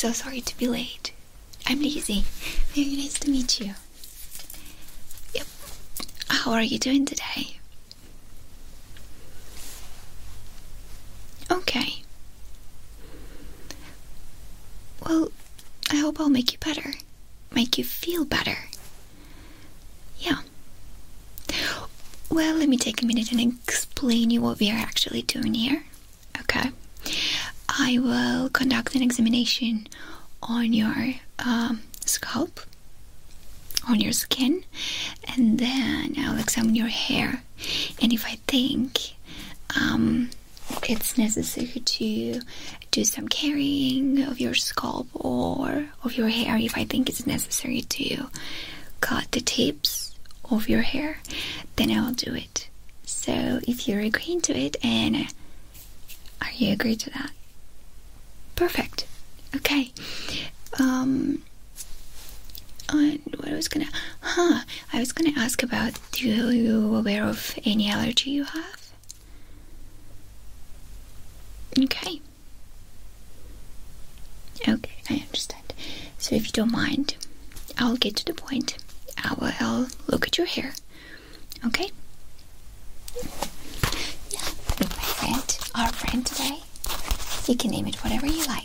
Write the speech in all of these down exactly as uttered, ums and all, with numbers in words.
so sorry to be late. I'm Lizzie. Very nice to meet you. Yep. How are you doing today? Okay. Well, I hope I'll make you better. Make you feel better. Yeah. Well, let me take a minute and explain you what we are actually doing here. Okay. I will conduct an examination on your um, scalp, on your skin, and then I'll examine your hair. And if I think um, it's necessary to do some carrying of your scalp or of your hair, if I think it's necessary to cut the tips of your hair, then I'll do it. So if you're agreeing to it, and uh, are you agree to that? Perfect. Okay. Um and what I was gonna huh I was gonna ask about, do you aware of any allergy you have? Okay. Okay, I understand. So if you don't mind, I'll get to the point. I will I'll look at your hair. Okay? Yeah. With my friend, our friend today. You can name it whatever you like.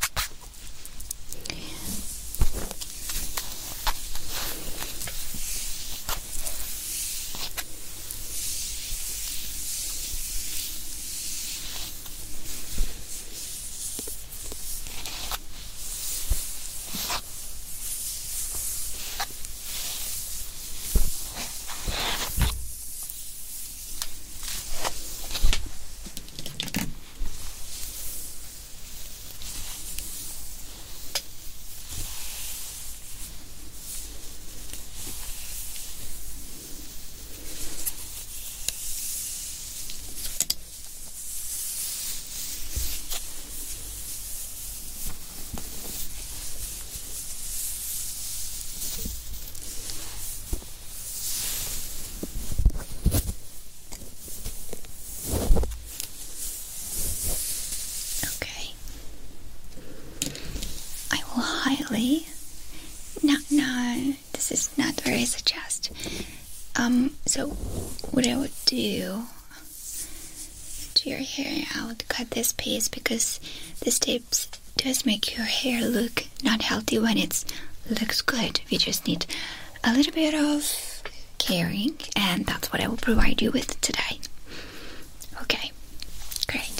No, no, this is not what I suggest. Um, so what I would do to your hair, I would cut this piece because this tips does make your hair look not healthy when it looks good. We just need a little bit of caring, and that's what I will provide you with today. Okay, great.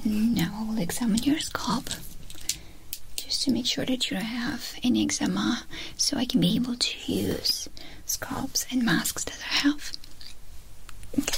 Now I will examine your scalp just to make sure that you don't have any eczema, so I can be able to use scalps and masks that I have. Okay.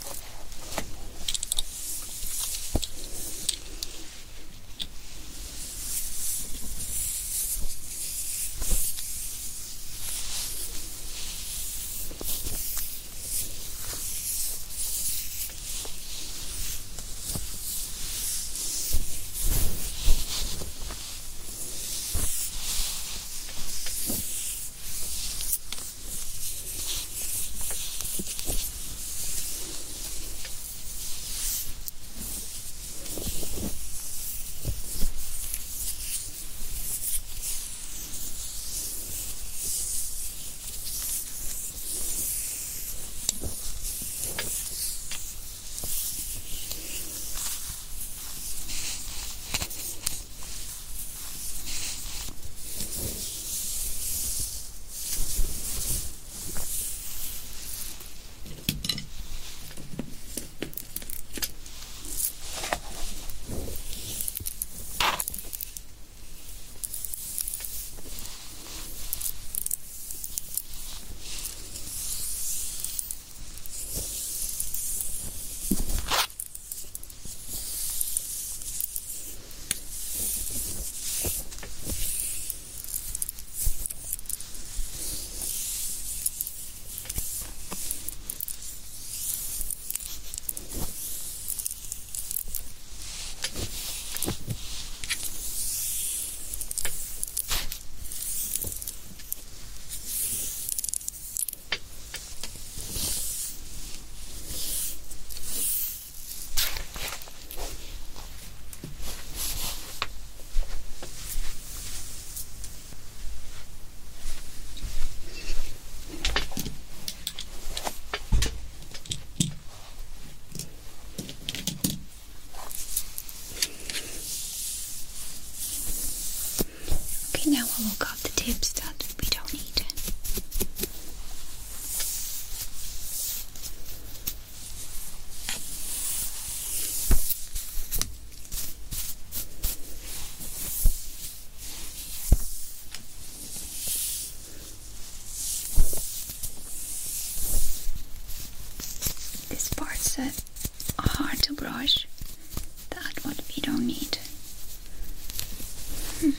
Now I will cut the tips that we don't need. This part's uh, hard to brush. That what we don't need. Hmm.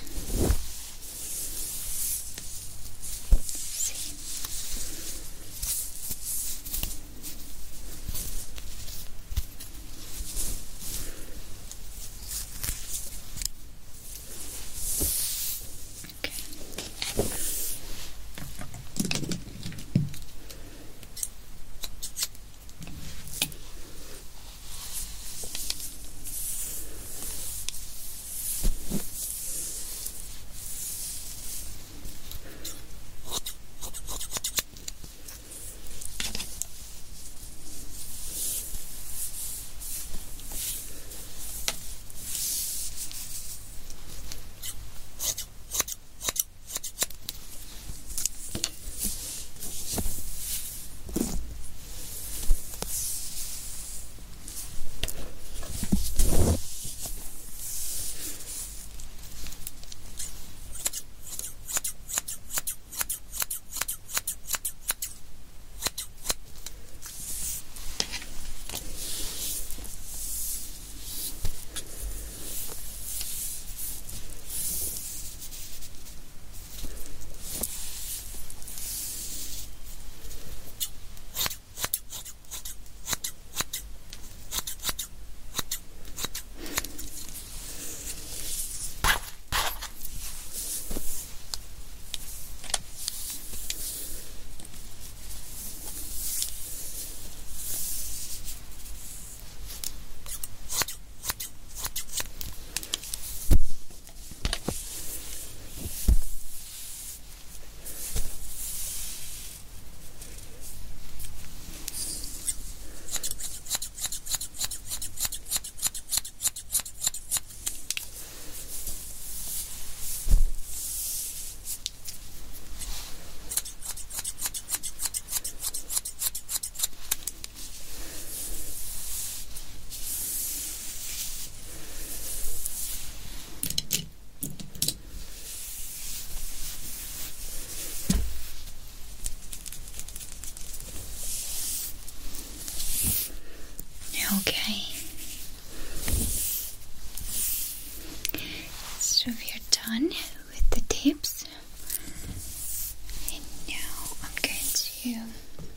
So we're done with the tips, and now I'm going to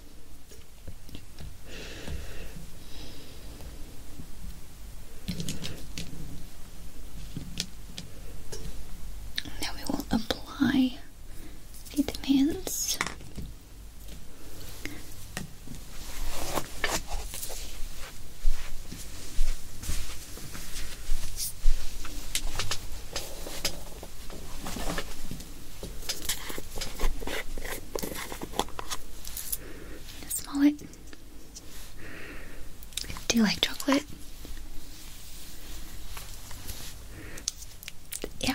now we will apply vitamins. Smell it. Do you like chocolate? Yeah.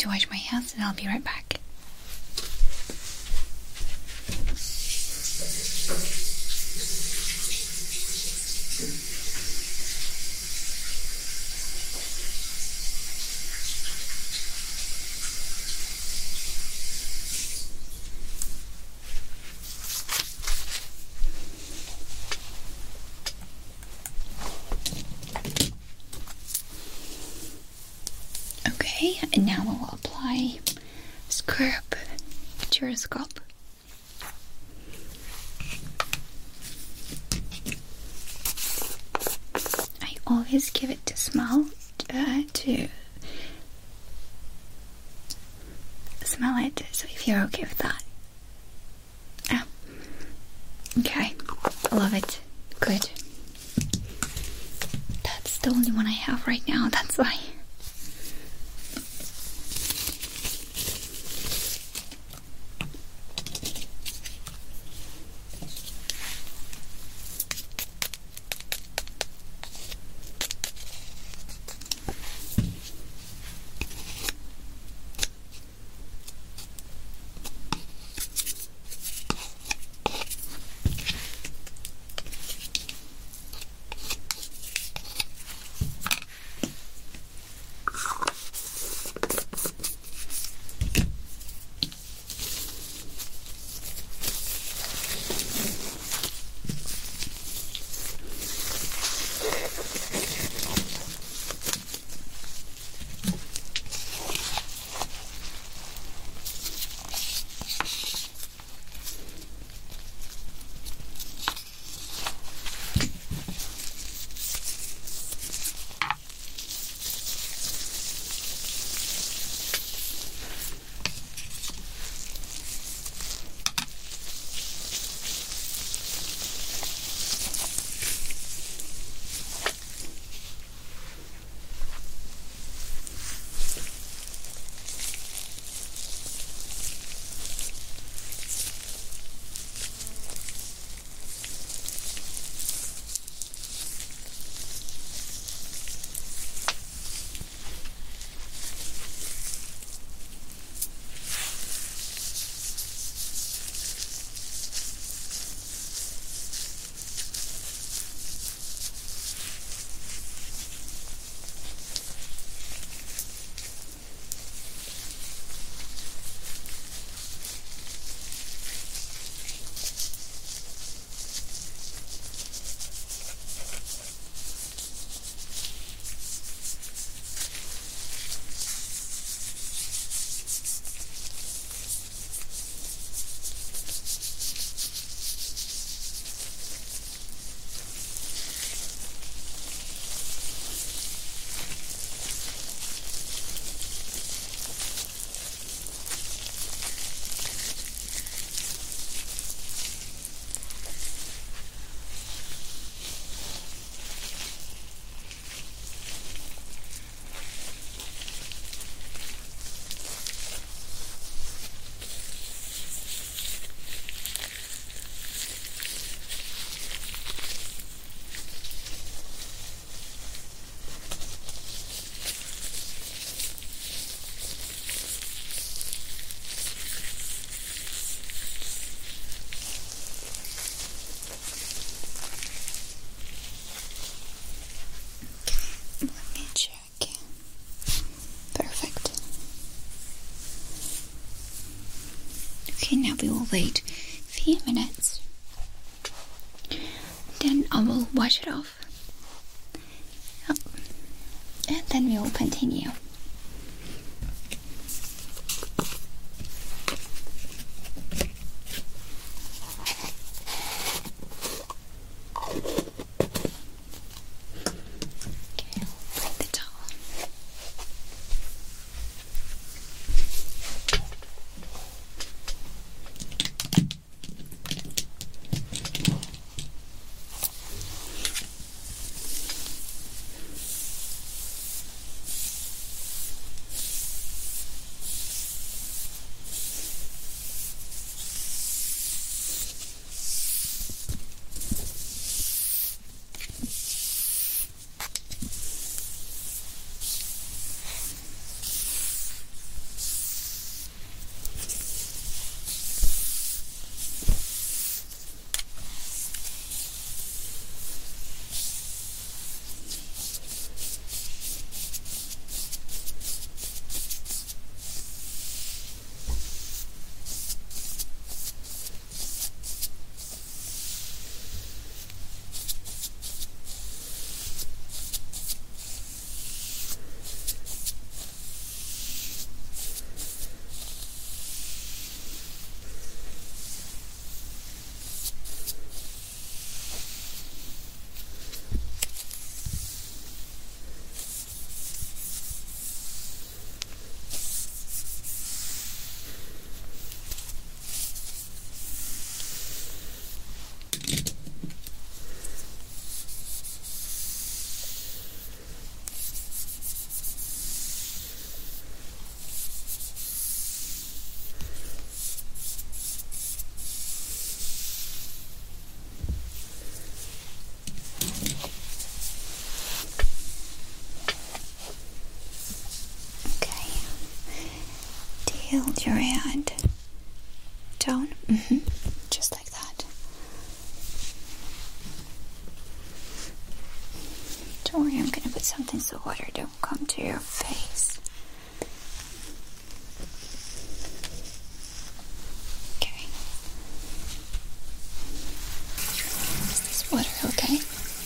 to wash my hands and I'll be right back. Okay, and now we'll apply scrub to your scalp. I always give it to smell uh, to smell it, so if you're okay with that. Oh, okay, I love it. Good. That's the only one I have right now, that's why. Okay, now we will wait a few minutes. Then I will wash it off. Yep. And then we will continue. tilt your hand down. Mm-hmm. Just like that. Don't worry, I'm gonna put something so water don't come to your face. Okay. Is this water okay?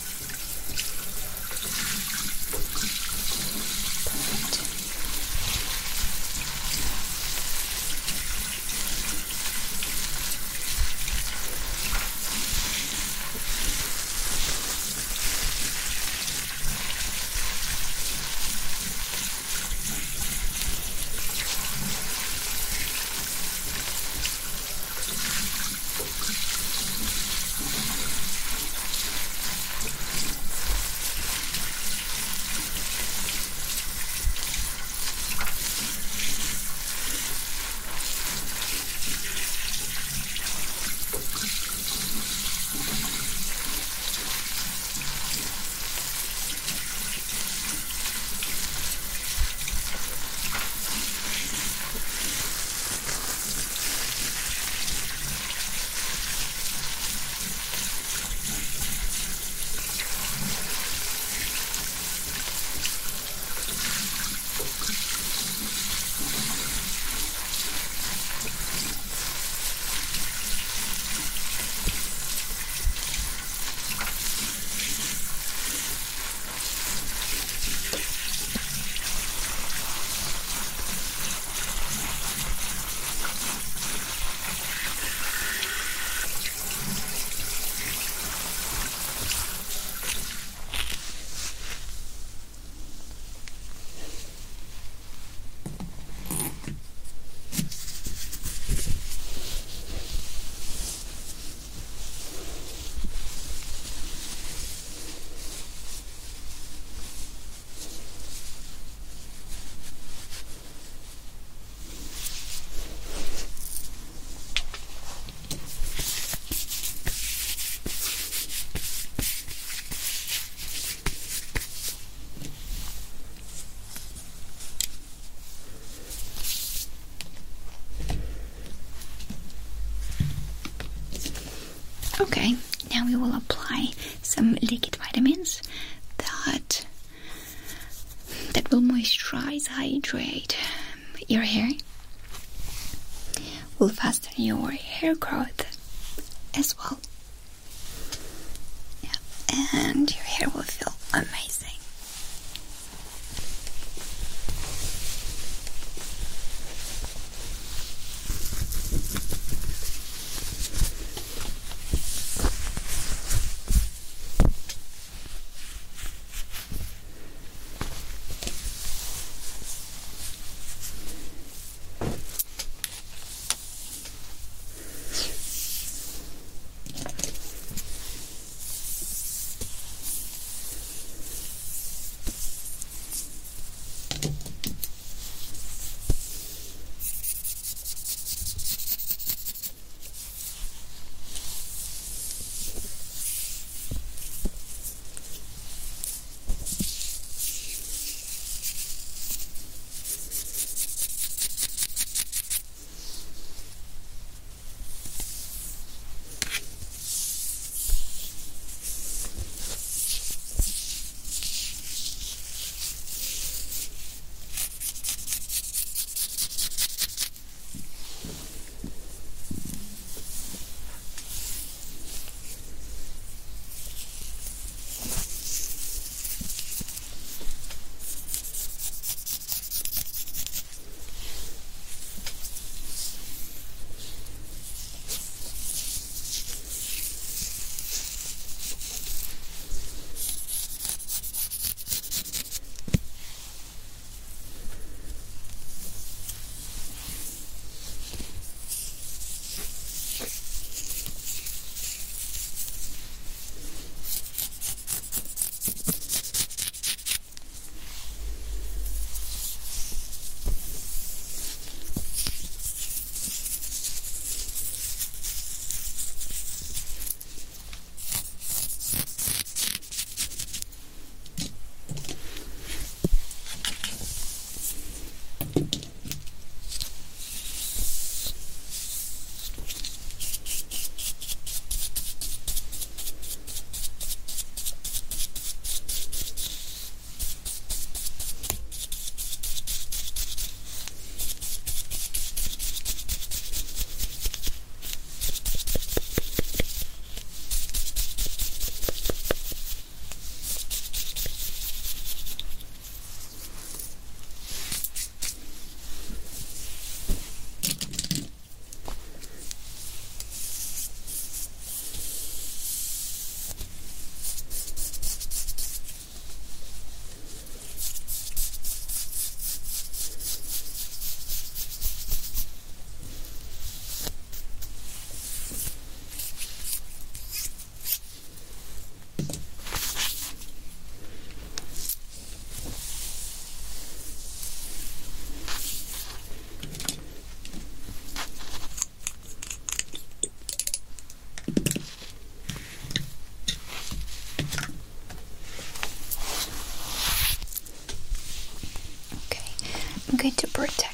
Okay, now we will apply some liquid vitamins that that will moisturize, hydrate your hair, will fasten your hair growth as well. Yeah, and your hair will feel amazing.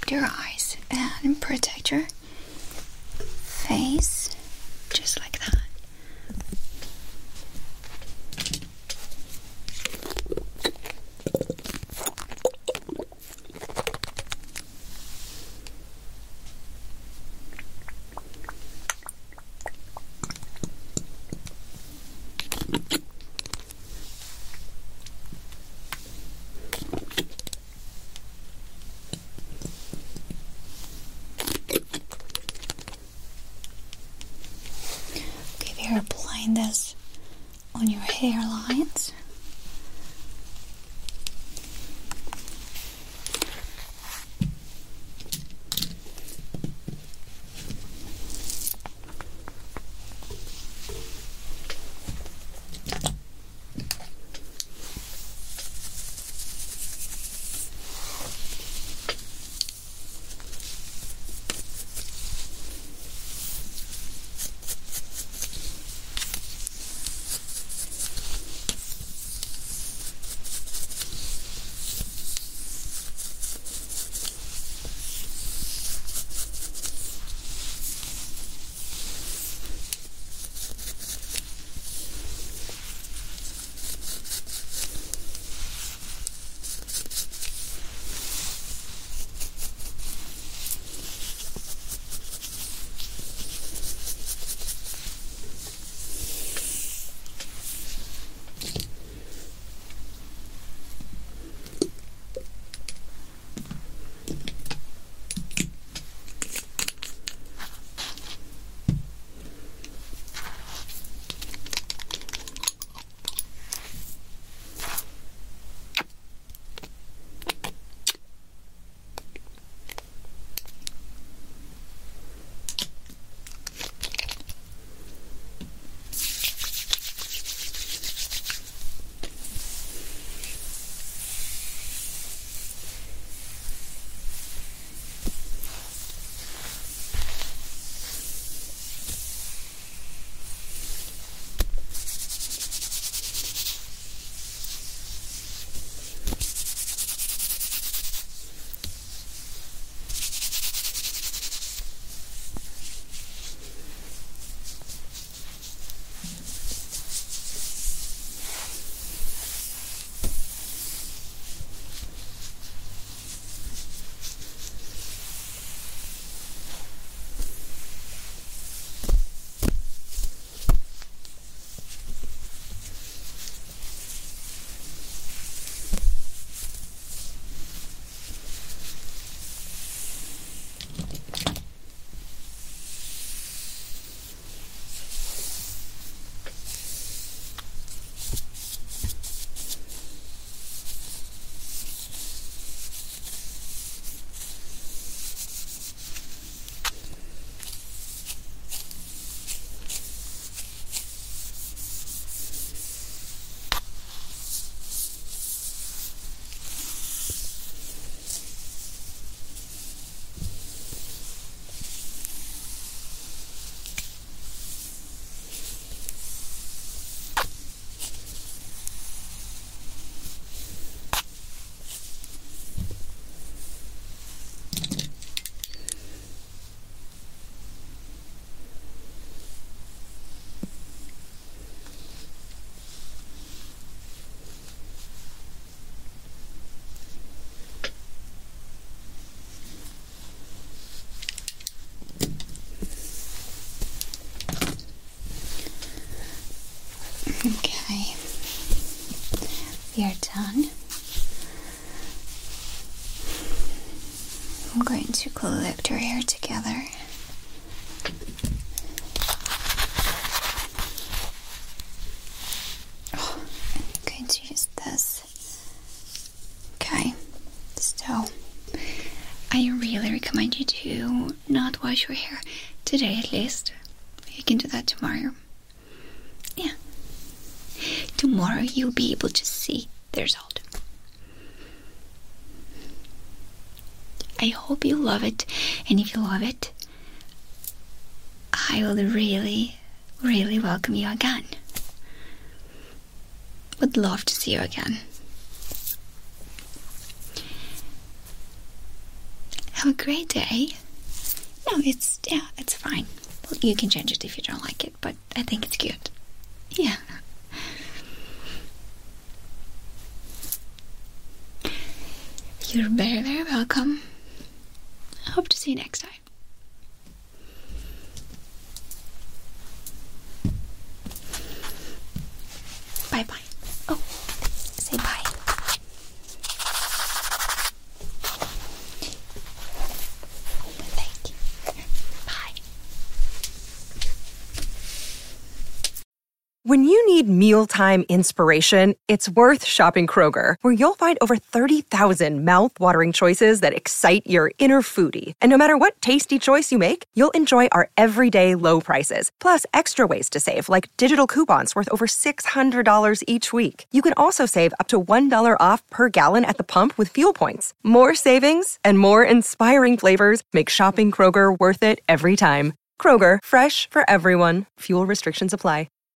protect your eyes and protect your face, just like that. You're applying this on your hairlines. Okay, we are done. I'm going to collect your hair together. Oh, I'm going to use this. Okay, so I really recommend you to not wash your hair today at least. You can do that tomorrow. Yeah. Tomorrow you'll be able to see the result. I hope you love it, and if you love it, I will really, really welcome you again. Would love to see you again. Have a great day. No, it's, yeah, it's fine. Well, you can change it if you don't like it, but I think it's cute. Yeah. You're very, very welcome. I hope to see you next time. Bye-bye. Oh, say bye. Thank you. Bye. When you need mealtime inspiration, it's worth shopping Kroger, where you'll find over thirty thousand mouth-watering choices that excite your inner foodie. And no matter what tasty choice you make, you'll enjoy our everyday low prices, plus extra ways to save, like digital coupons worth over six hundred dollars each week. You can also save up to one dollar off per gallon at the pump with fuel points. More savings and more inspiring flavors make shopping Kroger worth it every time. Kroger, fresh for everyone. Fuel restrictions apply.